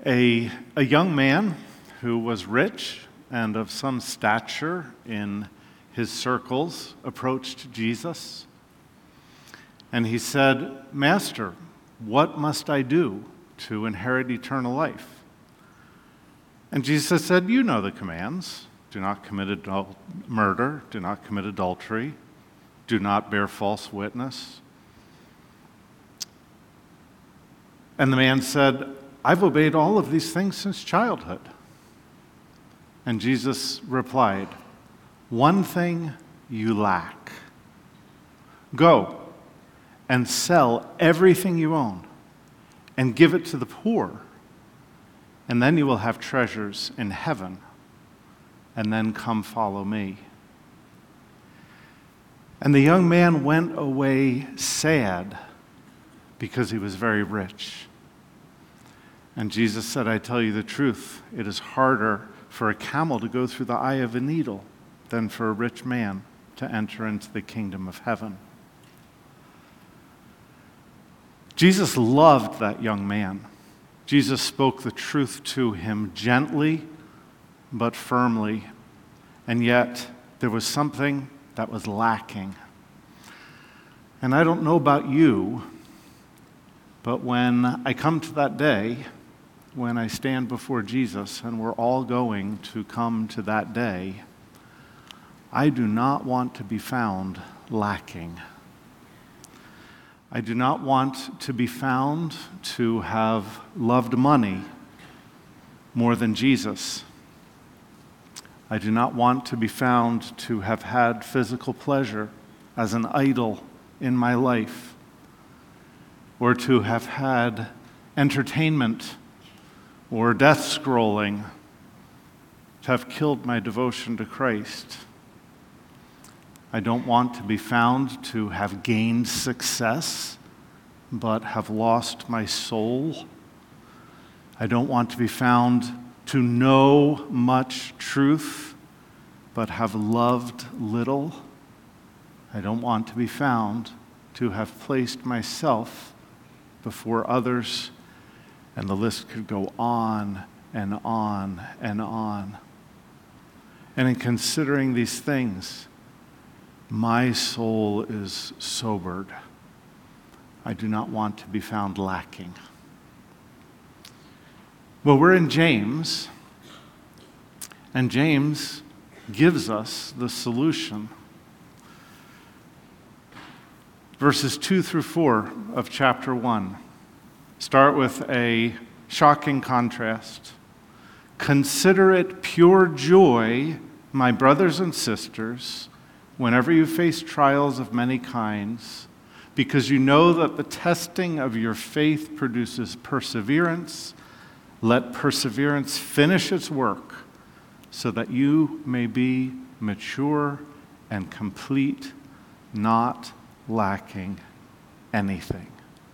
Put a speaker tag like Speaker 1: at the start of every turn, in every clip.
Speaker 1: A young man who was rich and of some stature in his circles approached Jesus, and he said, "Master, what must I do to inherit eternal life?" And Jesus said, "You know the commands. Do not commit murder, do not commit adultery, do not bear false witness." And the man said, "I've obeyed all of these things since childhood." And Jesus replied, "One thing you lack. Go and sell everything you own and give it to the poor, and then you will have treasures in heaven. And then come follow me." And the young man went away sad because he was very rich. And Jesus said, "I tell you the truth, it is harder for a camel to go through the eye of a needle than for a rich man to enter into the kingdom of heaven." Jesus loved that young man. Jesus spoke the truth to him gently but firmly, and yet there was something that was lacking. And I don't know about you, but when I come to that day, when I stand before Jesus, and we're all going to come to that day, I do not want to be found lacking. I do not want to be found to have loved money more than Jesus. I do not want to be found to have had physical pleasure as an idol in my life, or to have had entertainment or death scrolling to have killed my devotion to Christ. I don't want to be found to have gained success but have lost my soul. I don't want to be found to know much truth but have loved little. I don't want to be found to have placed myself before others, and the list could go on and on and on. And in considering these things, my soul is sobered. I do not want to be found lacking. Well, we're in James, and James gives us the solution. Verses 2 through 4 of chapter 1 start with a shocking contrast. "Consider it pure joy, my brothers and sisters, whenever you face trials of many kinds, because you know that the testing of your faith produces perseverance. Let perseverance finish its work, so that you may be mature and complete, not lacking anything."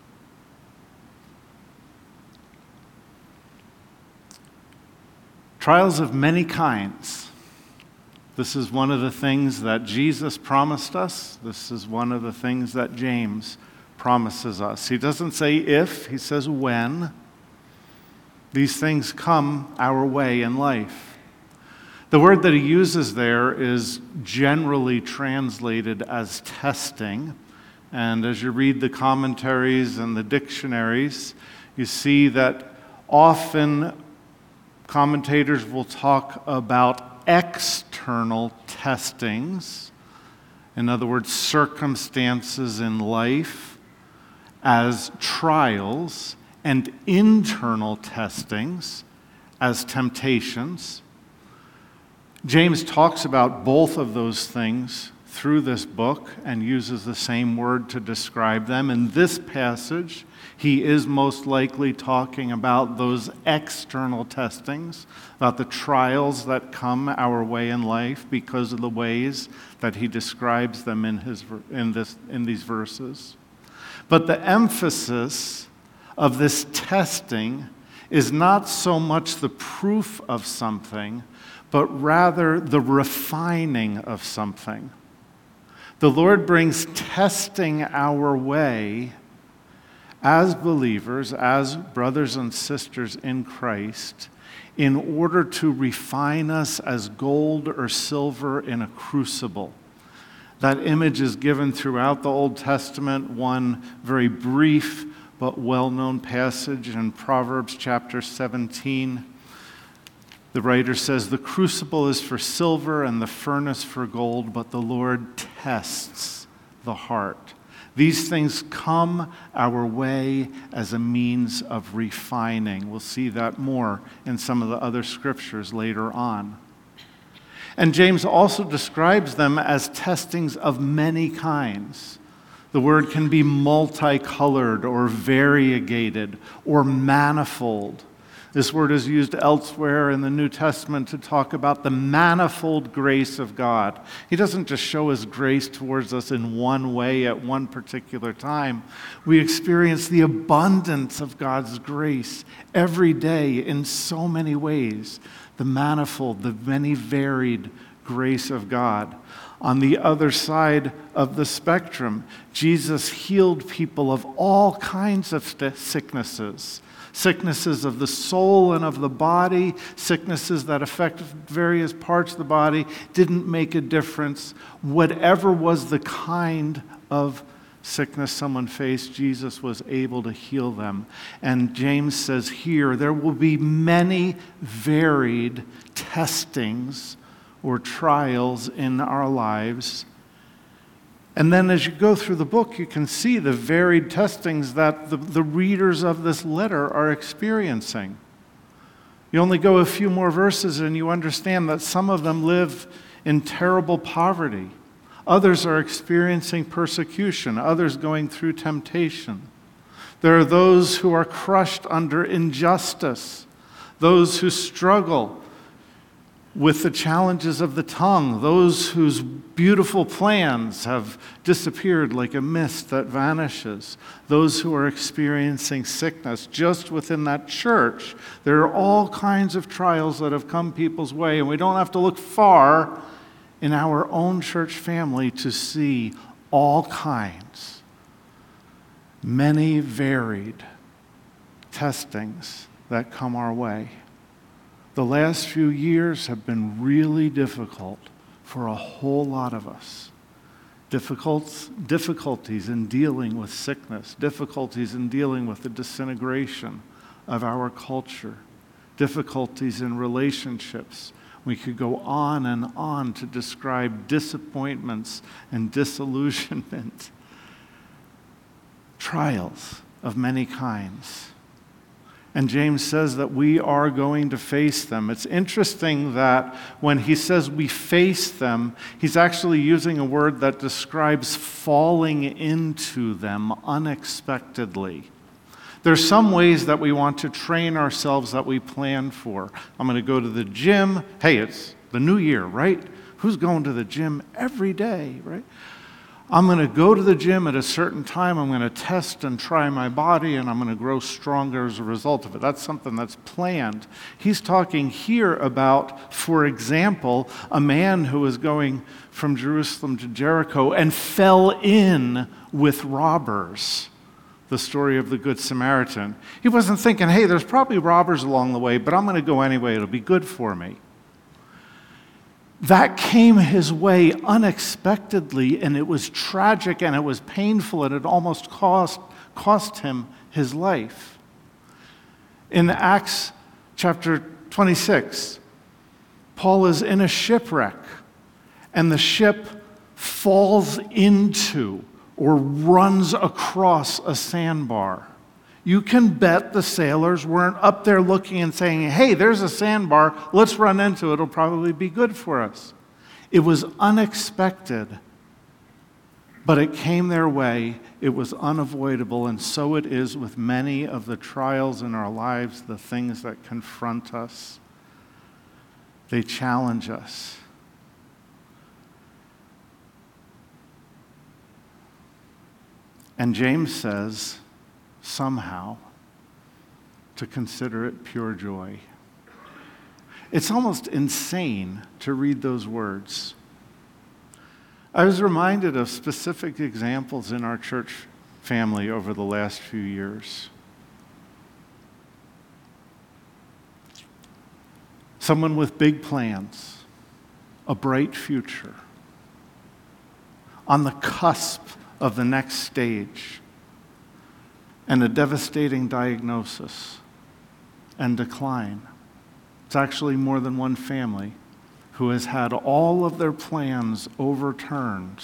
Speaker 1: Trials of many kinds. This is one of the things that Jesus promised us. This is one of the things that James promises us. He doesn't say if, he says when. These things come our way in life. The word that he uses there is generally translated as testing. And as you read the commentaries and the dictionaries, you see that often commentators will talk about external testings, in other words, circumstances in life, as trials, and internal testings as temptations. James talks about both of those things through this book and uses the same word to describe them. In this passage, he is most likely talking about those external testings, about the trials that come our way in life because of the ways that he describes them in these verses. But the emphasis of this testing is not so much the proof of something, but rather the refining of something. The Lord brings testing our way as believers, as brothers and sisters in Christ, in order to refine us as gold or silver in a crucible. That image is given throughout the Old Testament, one very brief but well-known passage in Proverbs chapter 17. The writer says, "The crucible is for silver and the furnace for gold, but the Lord tests the heart." These things come our way as a means of refining. We'll see that more in some of the other scriptures later on. And James also describes them as testings of many kinds. The word can be multicolored or variegated or manifold. This word is used elsewhere in the New Testament to talk about the manifold grace of God. He doesn't just show his grace towards us in one way at one particular time. We experience the abundance of God's grace every day in so many ways. The manifold, the many varied grace of God. On the other side of the spectrum, Jesus healed people of all kinds of sicknesses. Sicknesses of the soul and of the body, sicknesses that affect various parts of the body, didn't make a difference. Whatever was the kind of sickness someone faced, Jesus was able to heal them. And James says here, there will be many varied testings or trials in our lives. And then as you go through the book, you can see the varied testings that the readers of this letter are experiencing. You only go a few more verses and you understand that some of them live in terrible poverty. Others are experiencing persecution. Others going through temptation. There are those who are crushed under injustice. Those who struggle with the challenges of the tongue, those whose beautiful plans have disappeared like a mist that vanishes, those who are experiencing sickness just within that church. There are all kinds of trials that have come people's way, and we don't have to look far in our own church family to see all kinds, many varied testings that come our way. The last few years have been really difficult for a whole lot of us. Difficulties in dealing with sickness, difficulties in dealing with the disintegration of our culture, difficulties in relationships. We could go on and on to describe disappointments and disillusionment. Trials of many kinds. And James says that we are going to face them. It's interesting that when he says we face them, he's actually using a word that describes falling into them unexpectedly. There's some ways that we want to train ourselves that we plan for. I'm going to go to the gym. Hey, it's the new year, right? Who's going to the gym every day, right? I'm going to go to the gym at a certain time. I'm going to test and try my body, and I'm going to grow stronger as a result of it. That's something that's planned. He's talking here about, for example, a man who was going from Jerusalem to Jericho and fell in with robbers. The story of the Good Samaritan. He wasn't thinking, hey, there's probably robbers along the way, but I'm going to go anyway. It'll be good for me. That came his way unexpectedly, and it was tragic, and it was painful, and it almost cost him his life. In Acts chapter 26, Paul is in a shipwreck, and the ship falls into or runs across a sandbar. You can bet the sailors weren't up there looking and saying, hey, there's a sandbar, let's run into it, it'll probably be good for us. It was unexpected, but it came their way, it was unavoidable, and so it is with many of the trials in our lives, the things that confront us. They challenge us. And James says, somehow, to consider it pure joy. It's almost insane to read those words. I was reminded of specific examples in our church family over the last few years. Someone with big plans, a bright future, on the cusp of the next stage, and a devastating diagnosis and decline. It's actually more than one family who has had all of their plans overturned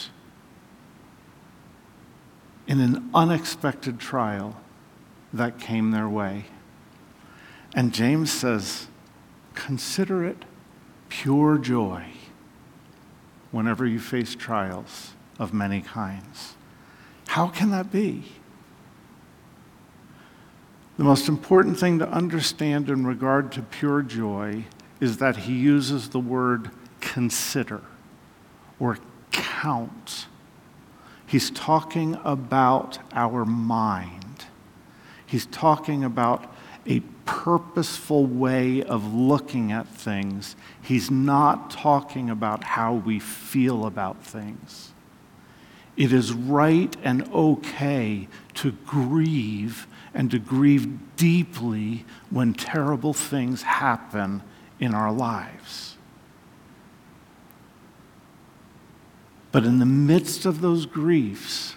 Speaker 1: in an unexpected trial that came their way. And James says, consider it pure joy whenever you face trials of many kinds. How can that be? The most important thing to understand in regard to pure joy is that he uses the word consider or count. He's talking about our mind. He's talking about a purposeful way of looking at things. He's not talking about how we feel about things. It is right and okay to grieve and to grieve deeply when terrible things happen in our lives. But in the midst of those griefs,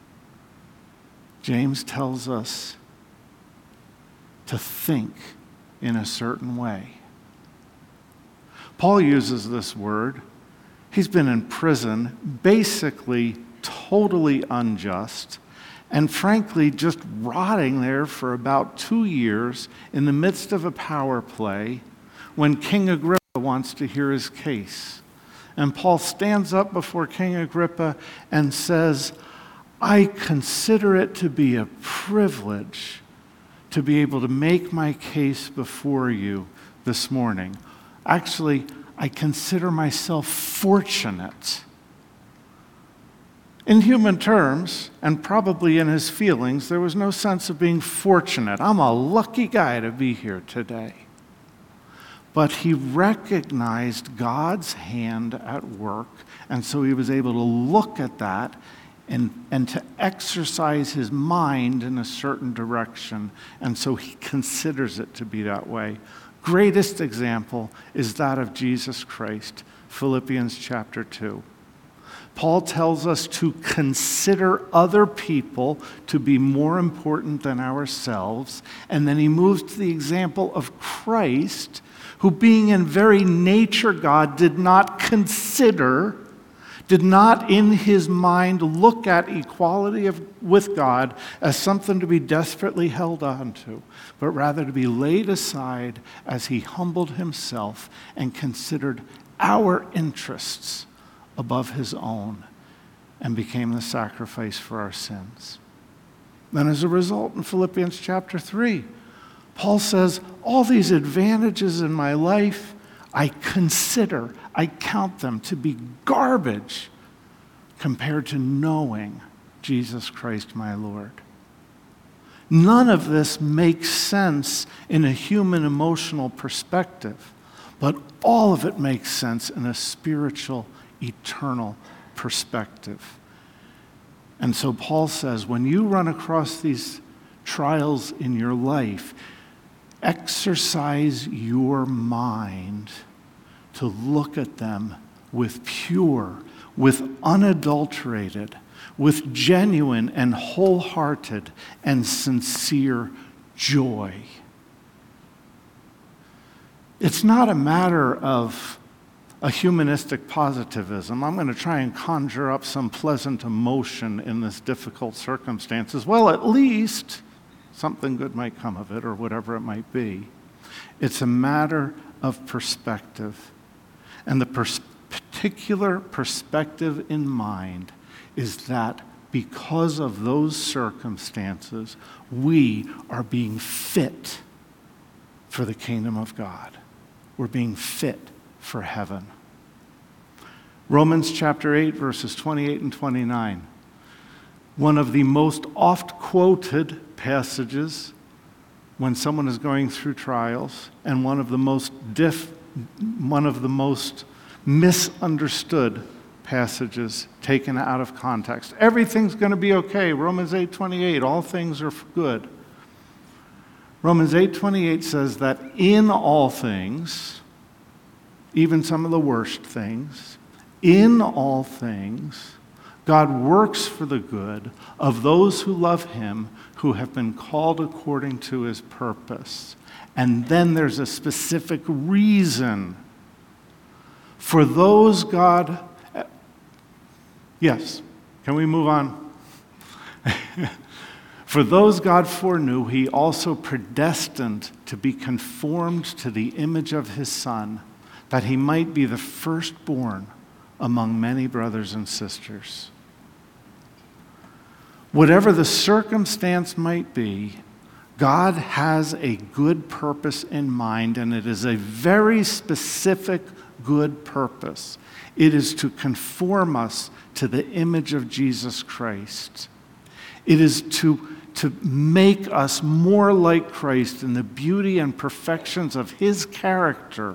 Speaker 1: James tells us to think in a certain way. Paul uses this word. He's been in prison, basically totally unjust, and frankly just rotting there for about 2 years in the midst of a power play when King Agrippa wants to hear his case. And Paul stands up before King Agrippa and says, I consider it to be a privilege to be able to make my case before you this morning. Actually, I consider myself fortunate. In human terms, and probably in his feelings, there was no sense of being fortunate. I'm a lucky guy to be here today. But he recognized God's hand at work, and so he was able to look at that and to exercise his mind in a certain direction, and so he considers it to be that way. Greatest example is that of Jesus Christ, Philippians chapter 2. Paul tells us to consider other people to be more important than ourselves, and then he moves to the example of Christ, who being in very nature God did not in his mind look at equality with God as something to be desperately held on to, but rather to be laid aside as he humbled himself and considered our interests above his own and became the sacrifice for our sins. Then as a result, in Philippians chapter 3, Paul says, all these advantages in my life, I count them to be garbage compared to knowing Jesus Christ my Lord. None of this makes sense in a human emotional perspective, but all of it makes sense in a spiritual, eternal perspective. And so Paul says, when you run across these trials in your life, exercise your mind to look at them with pure, with unadulterated, with genuine and wholehearted and sincere joy. It's not a matter of a humanistic positivism. I'm going to try and conjure up some pleasant emotion in this difficult circumstances. Well, at least something good might come of it, or whatever it might be. It's a matter of perspective. And the particular perspective in mind is that because of those circumstances, we are being fit for the kingdom of God. We're being fit for heaven. Romans chapter 8, verses 28 and 29. One of the most oft-quoted passages when someone is going through trials, and one of the most misunderstood passages taken out of context. Everything's going to be okay. Romans 8:28, all things are good. Romans 8:28 says that in all things, even some of the worst things, in all things, God works for the good of those who love him, who have been called according to his purpose. And then there's a specific reason. For those God... Yes, can we move on? For those God foreknew, he also predestined to be conformed to the image of his Son, that he might be the firstborn among many brothers and sisters. Whatever the circumstance might be, God has a good purpose in mind, and it is a very specific good purpose. It is to conform us to the image of Jesus Christ. It is to make us more like Christ in the beauty and perfections of his character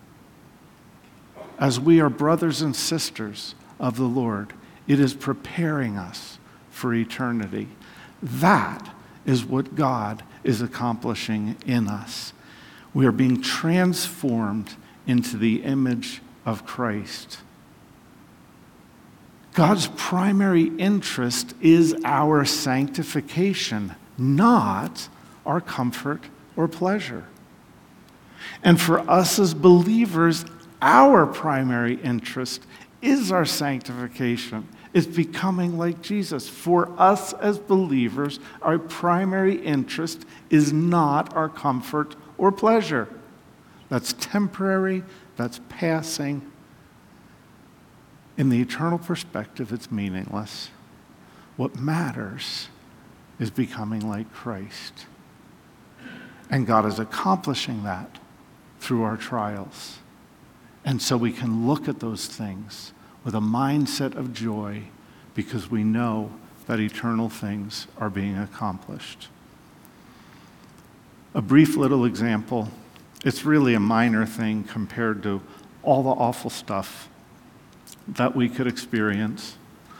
Speaker 1: as we are brothers and sisters of the Lord. It is preparing us for eternity. That is what God is accomplishing in us. We are being transformed into the image of Christ. God's primary interest is our sanctification, not our comfort or pleasure. And for us as believers, our primary interest is our sanctification. It's becoming like Jesus. For us as believers, our primary interest is not our comfort or pleasure. That's temporary, that's passing. In the eternal perspective, it's meaningless. What matters is becoming like Christ. And God is accomplishing that through our trials. And so we can look at those things with a mindset of joy because we know that eternal things are being accomplished. A brief little example. It's really a minor thing compared to all the awful stuff that we could experience.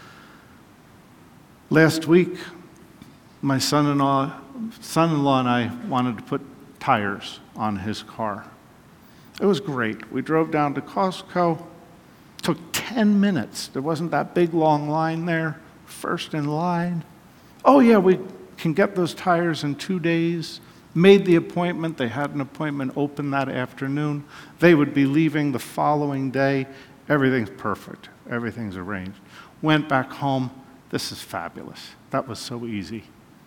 Speaker 1: Last week, my son-in-law and I wanted to put tires on his car. It was great. We drove down to Costco. Took 10 minutes. There wasn't that big long line there. First in line. Oh yeah, we can get those tires in 2 days. Made the appointment. They had an appointment open that afternoon. They would be leaving the following day. Everything's perfect. Everything's arranged. Went back home. This is fabulous. That was so easy.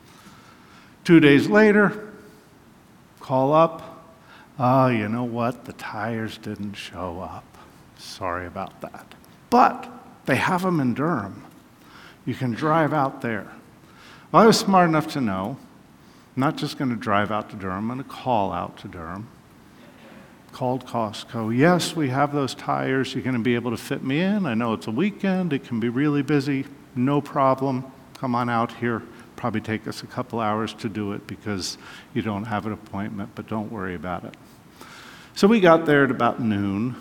Speaker 1: 2 days later, call up. Oh, you know what? The tires didn't show up. Sorry about that. But they have them in Durham. You can drive out there. Well, I was smart enough to know, I'm not just going to drive out to Durham, I'm going to call out to Durham. Called Costco. Yes, we have those tires. You're going to be able to fit me in. I know it's a weekend. It can be really busy. No problem. Come on out here. Probably take us a couple hours to do it because you don't have an appointment, but don't worry about it. So we got there at about noon.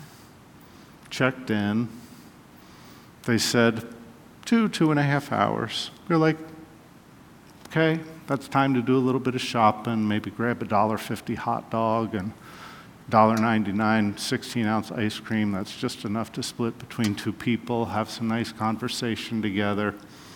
Speaker 1: Checked in. They said 2.5 hours. We're like, okay, that's time to do a little bit of shopping, maybe grab a $1.50 hot dog and $1.99 16-ounce ice cream. That's just enough to split between two people, have some nice conversation together.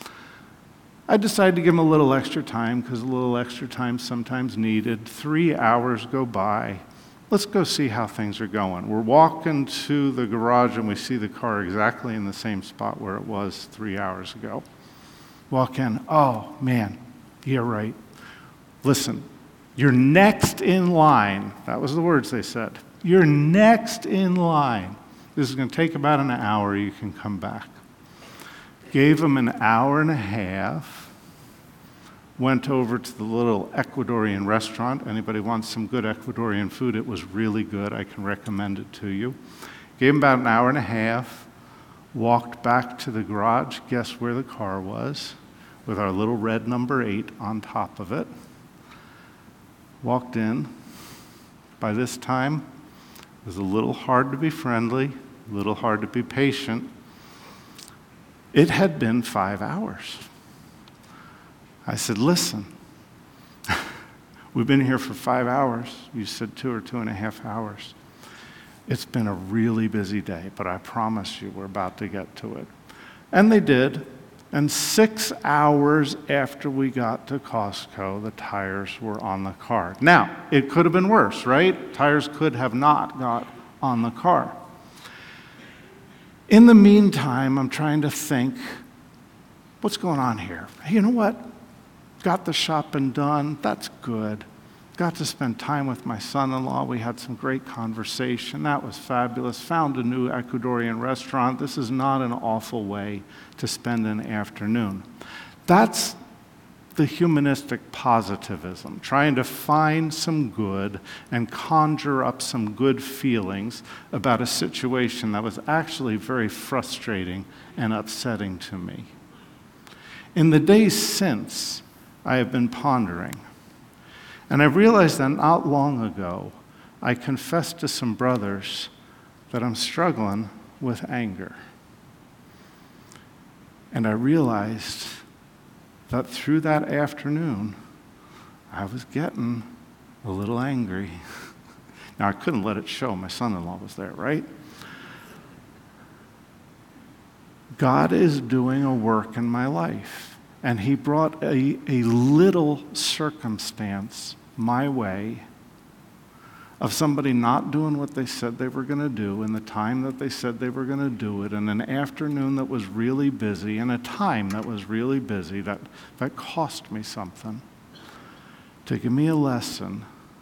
Speaker 1: I decided to give them a little extra time because a little extra time sometimes needed. 3 hours go by. Let's go see how things are going. We're walking to the garage and we see the car exactly in the same spot where it was 3 hours ago. Walk in. Oh, man, you're right. Listen, you're next in line. That was the words they said. You're next in line. This is going to take about an hour. You can come back. Gave them an hour and a half. Went over to the little Ecuadorian restaurant. Anybody wants some good Ecuadorian food? It was really good. I can recommend it to you. Gave them about an hour and a half. Walked back to the garage. Guess where the car was? With our little red number 8 on top of it. Walked in. By this time, it was a little hard to be friendly, a little hard to be patient. It had been 5 hours. I said, listen, we've been here for 5 hours. You said 2 or 2.5 hours. It's been a really busy day, but I promise you we're about to get to it. And they did. And 6 hours after we got to Costco, the tires were on the car. Now, it could have been worse, right? Tires could have not got on the car. In the meantime, I'm trying to think, what's going on here? Hey, you know what? Got the shopping done. That's good. Got to spend time with my son-in-law. We had some great conversation. That was fabulous. Found a new Ecuadorian restaurant. This is not an awful way to spend an afternoon. That's the humanistic positivism, trying to find some good and conjure up some good feelings about a situation that was actually very frustrating and upsetting to me. In the days since, I have been pondering. And I realized that not long ago, I confessed to some brothers that I'm struggling with anger. And I realized that through that afternoon, I was getting a little angry. Now, I couldn't let it show. My son-in-law was there, right? God is doing a work in my life. And he brought a little circumstance my way of somebody not doing what they said they were going to do in the time that they said they were going to do it, in an afternoon that was really busy, and a time that was really busy that cost me something, to give me a lesson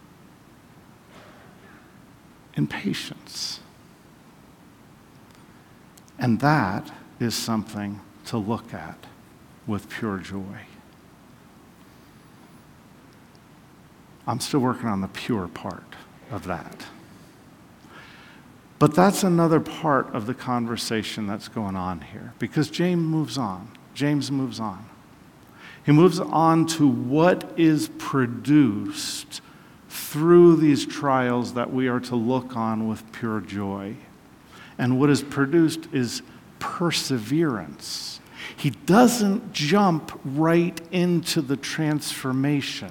Speaker 1: in patience. And that is something to look at with pure joy. I'm still working on the pure part of that. But that's another part of the conversation that's going on here, because James moves on. He moves on to what is produced through these trials that we are to look on with pure joy. And what is produced is perseverance. He doesn't jump right into the transformation.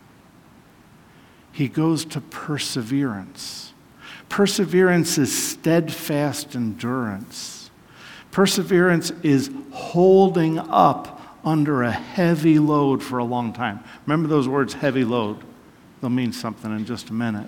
Speaker 1: He goes to perseverance. Perseverance is steadfast endurance. Perseverance is holding up under a heavy load for a long time. Remember those words, heavy load. They'll mean something in just a minute.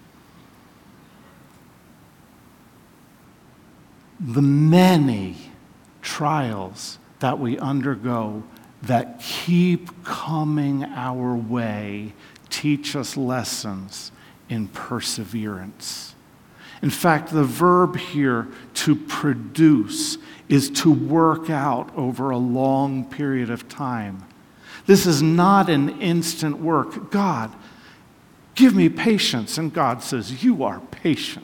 Speaker 1: The many trials that we undergo that keep coming our way teach us lessons in perseverance. In fact, the verb here, to produce, is to work out over a long period of time. This is not an instant work. God, give me patience. And God says, you are patient.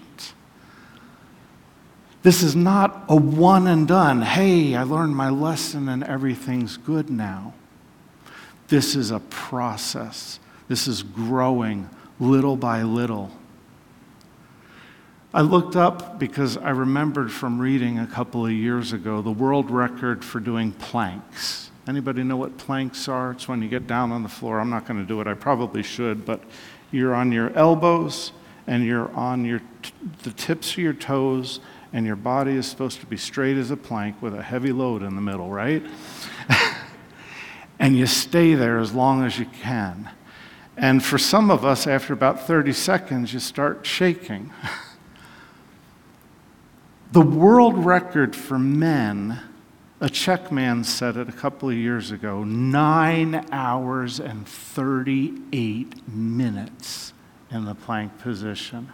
Speaker 1: This is not a one and done. Hey, I learned my lesson and everything's good now. This is a process. This is growing little by little. I looked up because I remembered from reading a couple of years ago the world record for doing planks. Anybody know what planks are? It's when you get down on the floor. I'm not going to do it. I probably should, but you're on your elbows and you're on the tips of your toes, and your body is supposed to be straight as a plank with a heavy load in the middle, right? And you stay there as long as you can. And for some of us, after about 30 seconds, you start shaking. The world record for men, a Czech man said it a couple of years ago, 9 hours and 38 minutes in the plank position.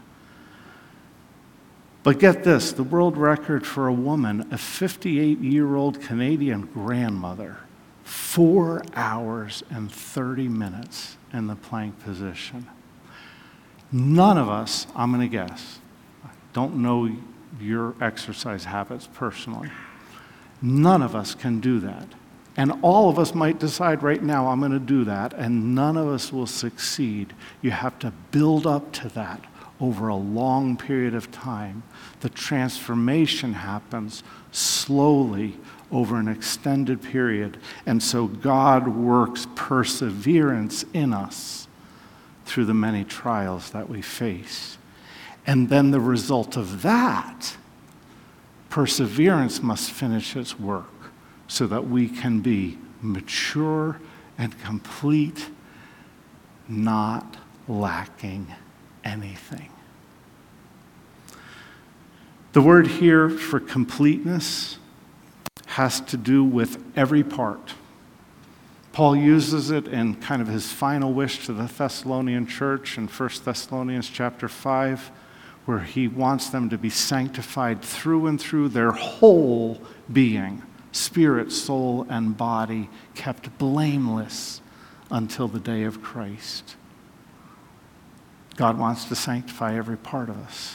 Speaker 1: But get this, the world record for a woman, a 58-year-old Canadian grandmother, 4 hours and 30 minutes in the plank position. None of us, I'm going to guess, don't know your exercise habits personally. None of us can do that. And all of us might decide right now, I'm going to do that, and none of us will succeed. You have to build up to that over a long period of time. The transformation happens slowly over an extended period. And so God works perseverance in us through the many trials that we face. And then the result of that, perseverance must finish its work so that we can be mature and complete, not lacking anything. The word here for completeness has to do with every part. Paul uses it in kind of his final wish to the Thessalonian church in 1 Thessalonians chapter 5, where he wants them to be sanctified through and through, their whole being, spirit, soul, and body, kept blameless until the day of Christ. God wants to sanctify every part of us.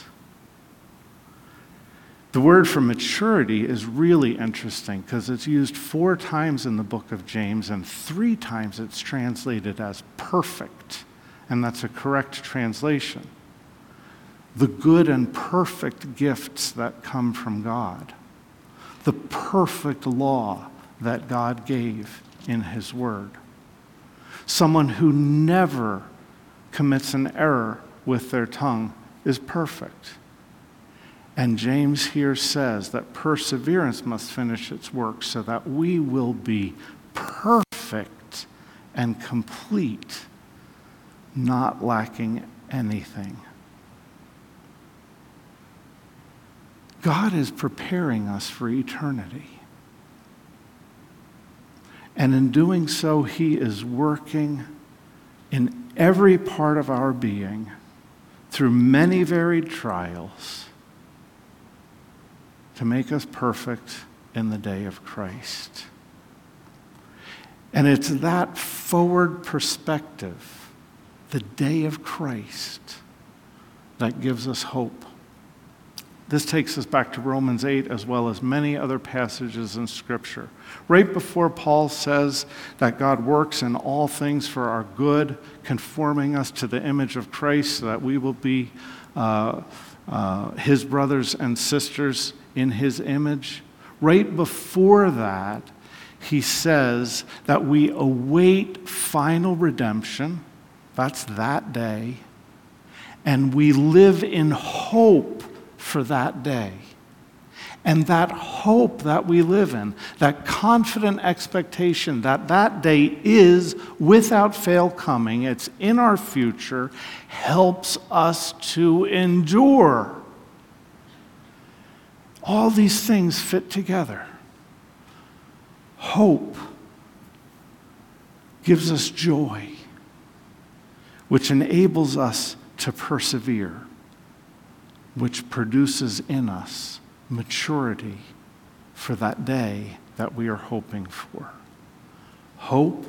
Speaker 1: The word for maturity is really interesting because it's used 4 times in the book of James, and 3 times it's translated as perfect, and that's a correct translation. The good and perfect gifts that come from God, the perfect law that God gave in his word. Someone who never commits an error with their tongue is perfect. And James here says that perseverance must finish its work so that we will be perfect and complete, not lacking anything. God is preparing us for eternity. And in doing so, he is working in every part of our being through many varied trials to make us perfect in the day of Christ. And it's that forward perspective, the day of Christ, that gives us hope. This takes us back to Romans 8 as well as many other passages in Scripture. Right before Paul says that God works in all things for our good, conforming us to the image of Christ so that we will be his brothers and sisters in his image. Right before that, he says that we await final redemption. That's that day. And we live in hope for that day. And that hope that we live in, that confident expectation that that day is without fail coming, it's in our future, helps us to endure. All these things fit together. Hope gives us joy, which enables us to persevere, which produces in us maturity for that day that we are hoping for. Hope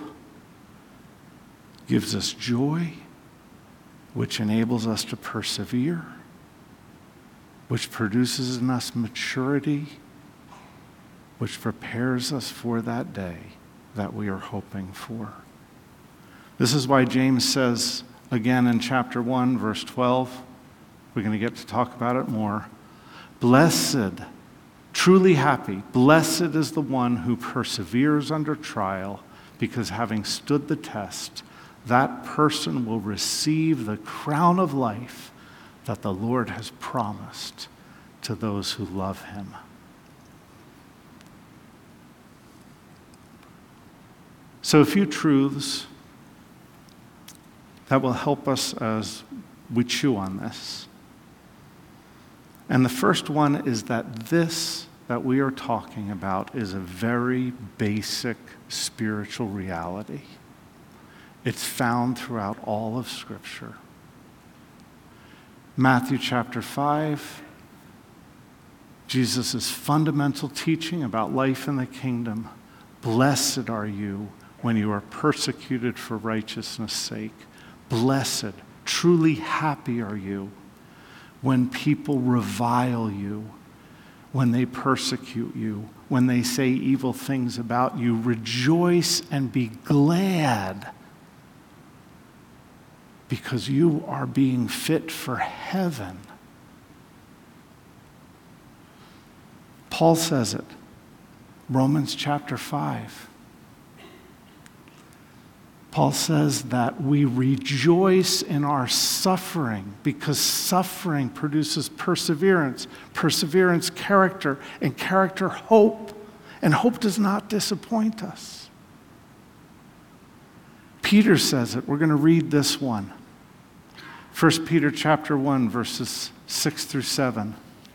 Speaker 1: gives us joy, which enables us to persevere, which produces in us maturity, which prepares us for that day that we are hoping for. This is why James says again in chapter 1, verse 12, we're going to get to talk about it more. Blessed, truly happy, blessed is the one who perseveres under trial, because having stood the test, that person will receive the crown of life that the Lord has promised to those who love him. So a few truths that will help us as we chew on this. And the first one is that this that we are talking about is a very basic spiritual reality. It's found throughout all of Scripture. Matthew chapter 5, Jesus' fundamental teaching about life in the kingdom. Blessed are you when you are persecuted for righteousness' sake. Blessed, truly happy are you when people revile you, when they persecute you, when they say evil things about you. Rejoice and be glad, because you are being fit for heaven. Paul says it. Romans chapter 5. Paul says that we rejoice in our suffering because suffering produces perseverance, perseverance, character, and character, hope. And hope does not disappoint us. Peter says it. We're going to read this one. 1 Peter chapter 1, verses 6 through 7.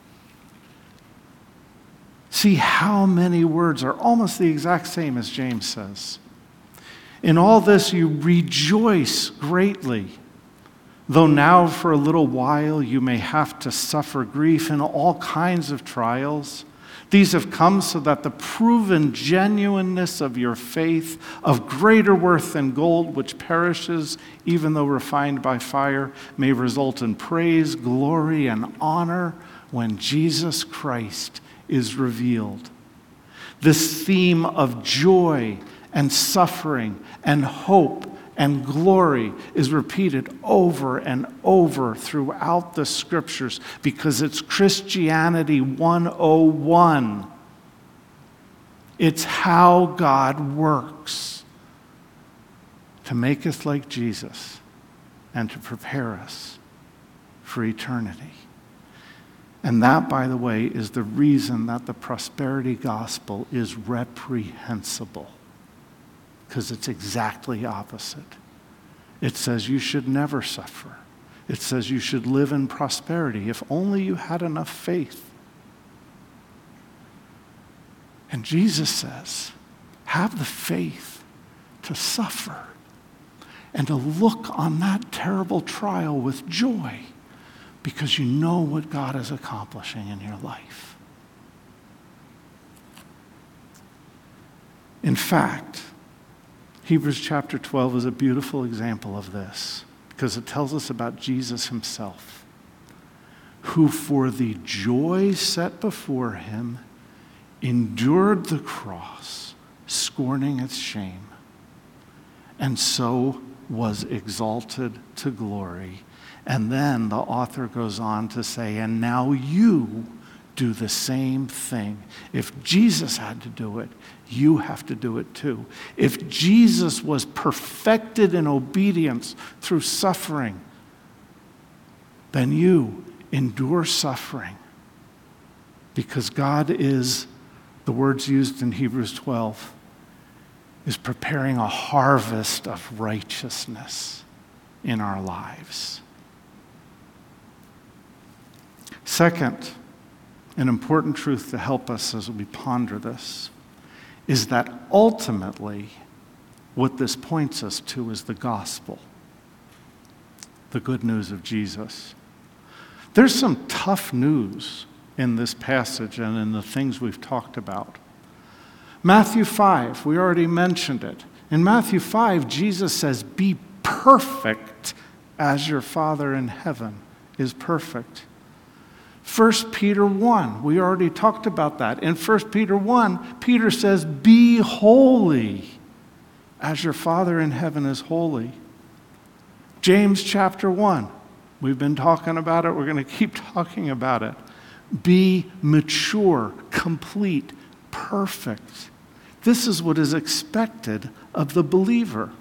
Speaker 1: See how many words are almost the exact same as James says. In all this you rejoice greatly, though now for a little while you may have to suffer grief in all kinds of trials. These have come so that the proven genuineness of your faith, of greater worth than gold which perishes, even though refined by fire, may result in praise, glory, and honor when Jesus Christ is revealed. This theme of joy and suffering and hope and glory is repeated over and over throughout the scriptures because it's Christianity 101. It's how God works to make us like Jesus and to prepare us for eternity. And that, by the way, is the reason that the prosperity gospel is reprehensible. Because it's exactly opposite. It says you should never suffer. It says you should live in prosperity if only you had enough faith. And Jesus says, have the faith to suffer and to look on that terrible trial with joy because you know what God is accomplishing in your life. In fact, Hebrews chapter 12 is a beautiful example of this because it tells us about Jesus himself, who for the joy set before him endured the cross, scorning its shame, and so was exalted to glory. And then the author goes on to say, and now you do the same thing. If Jesus had to do it, you have to do it too. If Jesus was perfected in obedience through suffering, then you endure suffering because God is, the words used in Hebrews 12, is preparing a harvest of righteousness in our lives. Second, an important truth to help us as we ponder this is that ultimately what this points us to is the gospel, the good news of Jesus. There's some tough news in this passage and in the things we've talked about. Matthew 5, we already mentioned it. In Matthew 5, Jesus says, be perfect as your Father in heaven is perfect. 1 Peter 1, we already talked about that. In 1 Peter 1, Peter says, be holy as your Father in heaven is holy. James chapter 1, we've been talking about it. We're going to keep talking about it. Be mature, complete, perfect. This is what is expected of the believer.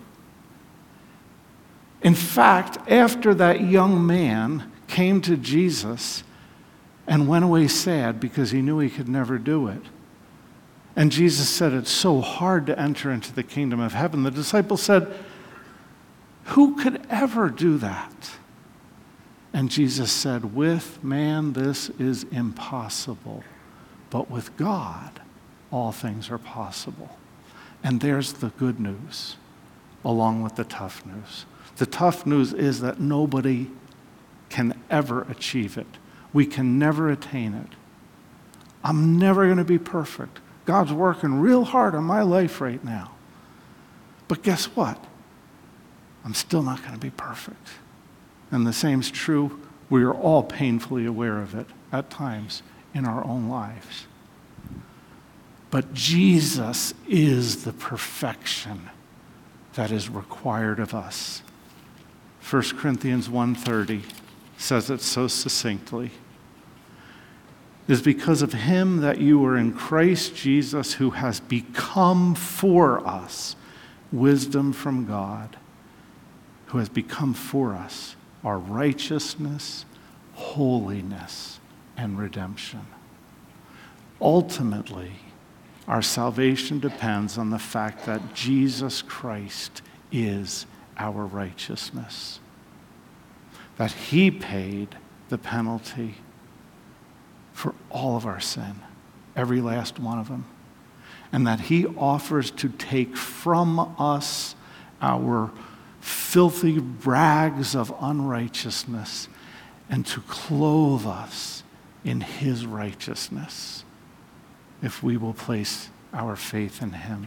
Speaker 1: In fact, after that young man came to Jesus and went away sad because he knew he could never do it, and Jesus said, it's so hard to enter into the kingdom of heaven, the disciples said, who could ever do that? And Jesus said, with man this is impossible, but with God all things are possible. And there's the good news along with the tough news. The tough news is that nobody can ever achieve it. We can never attain it. I'm never going to be perfect. God's working real hard on my life right now. But guess what? I'm still not going to be perfect. And the same is true. We are all painfully aware of it at times in our own lives. But Jesus is the perfection that is required of us. 1 Corinthians 1:30 says it so succinctly. is because of him that you are in Christ Jesus, who has become for us wisdom from God, who has become for us our righteousness, holiness, and redemption. Ultimately, our salvation depends on the fact that Jesus Christ is our righteousness, that he paid the penalty for all of our sin, every last one of them, and that he offers to take from us our filthy rags of unrighteousness and to clothe us in his righteousness if we will place our faith in him.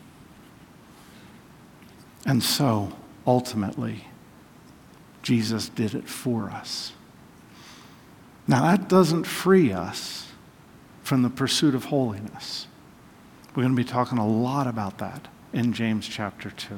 Speaker 1: And so, ultimately, Jesus did it for us. Now, that doesn't free us from the pursuit of holiness. We're going to be talking a lot about that in James chapter 2.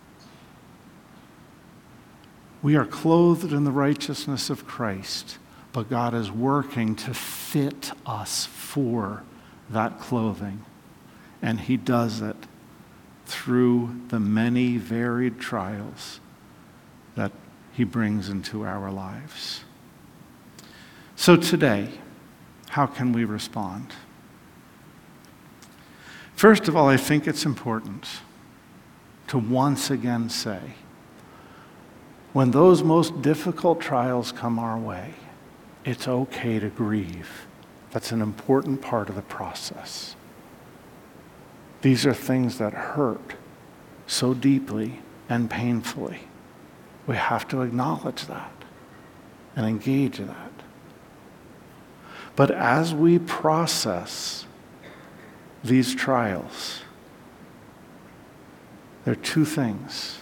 Speaker 1: We are clothed in the righteousness of Christ, but God is working to fit us for that clothing. And he does it through the many varied trials that he brings into our lives. So today, how can we respond? First of all, I think it's important to once again say, when those most difficult trials come our way, it's okay to grieve. That's an important part of the process. These are things that hurt so deeply and painfully. We have to acknowledge that and engage in that. But as we process these trials, there are two things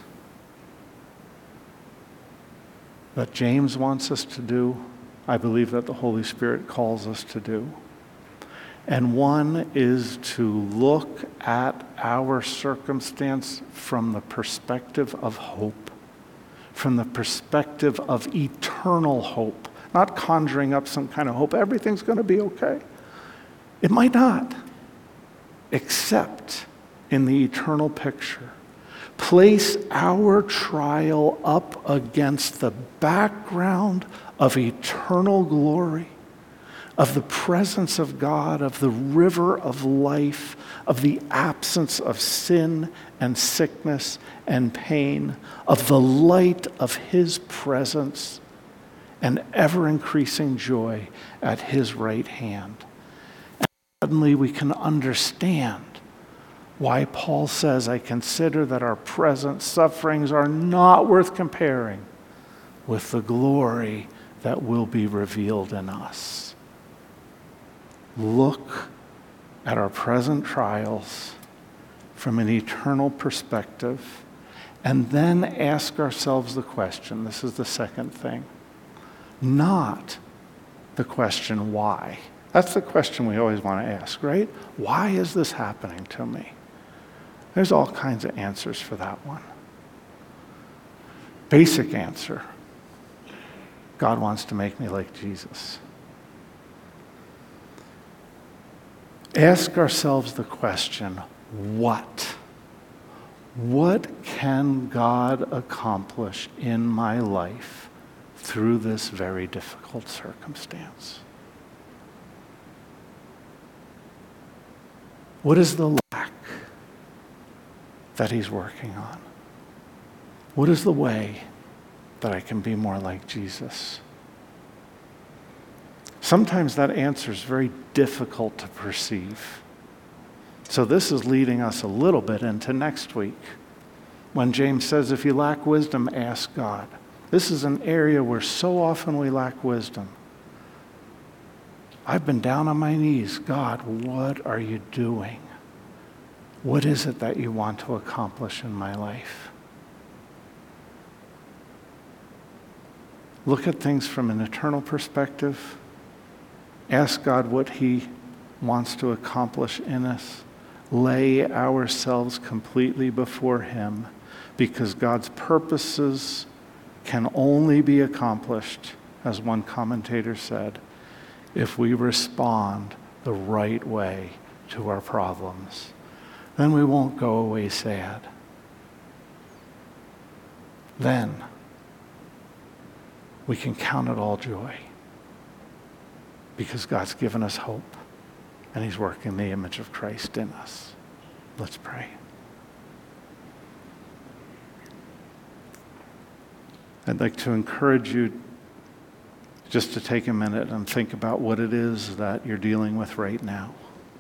Speaker 1: that James wants us to do, I believe that the Holy Spirit calls us to do. And one is to look at our circumstance from the perspective of hope, from the perspective of eternal hope, not conjuring up some kind of hope. Everything's going to be okay. It might not, except in the eternal picture. Place our trial up against the background of eternal glory, of the presence of God, of the river of life, of the absence of sin and sickness and pain, of the light of his presence and ever-increasing joy at his right hand. And suddenly we can understand why Paul says, I consider that our present sufferings are not worth comparing with the glory that will be revealed in us. Look at our present trials from an eternal perspective, and then ask ourselves the question, this is the second thing, not the question why. That's the question we always want to ask, right? Why is this happening to me? There's all kinds of answers for that one. Basic answer, God wants to make me like Jesus. Ask ourselves the question, what? What can God accomplish in my life through this very difficult circumstance? What is the lack that he's working on? What is the way that I can be more like Jesus? Sometimes that answer is very difficult to perceive. So this is leading us a little bit into next week, when James says, if you lack wisdom, ask God. This is an area where so often we lack wisdom. I've been down on my knees. God, what are you doing? What is it that you want to accomplish in my life? Look at things from an eternal perspective. Ask God what he wants to accomplish in us. Lay ourselves completely before him, because God's purposes can only be accomplished, as one commentator said, if we respond the right way to our problems. Then we won't go away sad. Then we can count it all joy because God's given us hope and He's working the image of Christ in us. Let's pray. I'd like to encourage you just to take a minute and think about what it is that you're dealing with right now.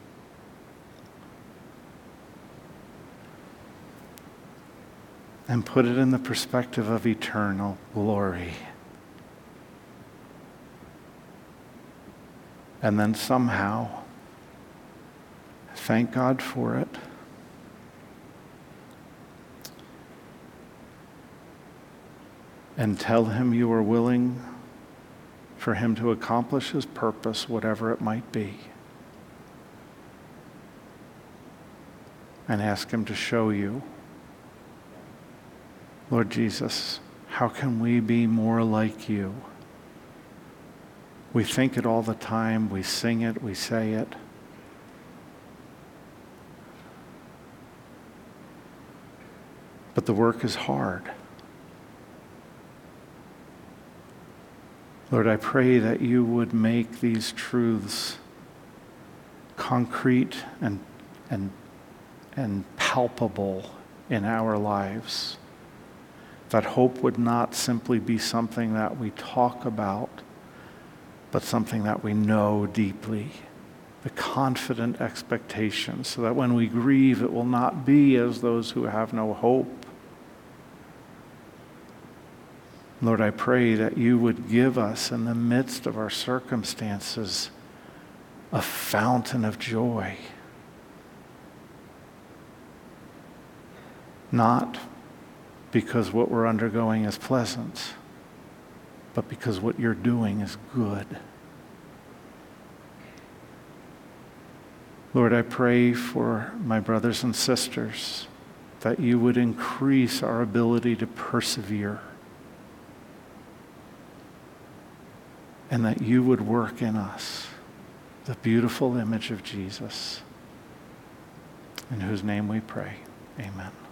Speaker 1: And put it in the perspective of eternal glory. And then somehow thank God for it. And tell Him you are willing for Him to accomplish His purpose, whatever it might be. And ask Him to show you, Lord Jesus, how can we be more like You? We think it all the time, we sing it, we say it. But the work is hard. Lord, I pray that You would make these truths concrete and palpable in our lives. That hope would not simply be something that we talk about, but something that we know deeply. The confident expectation, so that when we grieve, it will not be as those who have no hope. Lord, I pray that You would give us in the midst of our circumstances a fountain of joy. Not because what we're undergoing is pleasant, but because what You're doing is good. Lord, I pray for my brothers and sisters that You would increase our ability to persevere, and that You would work in us the beautiful image of Jesus, in whose name we pray. Amen.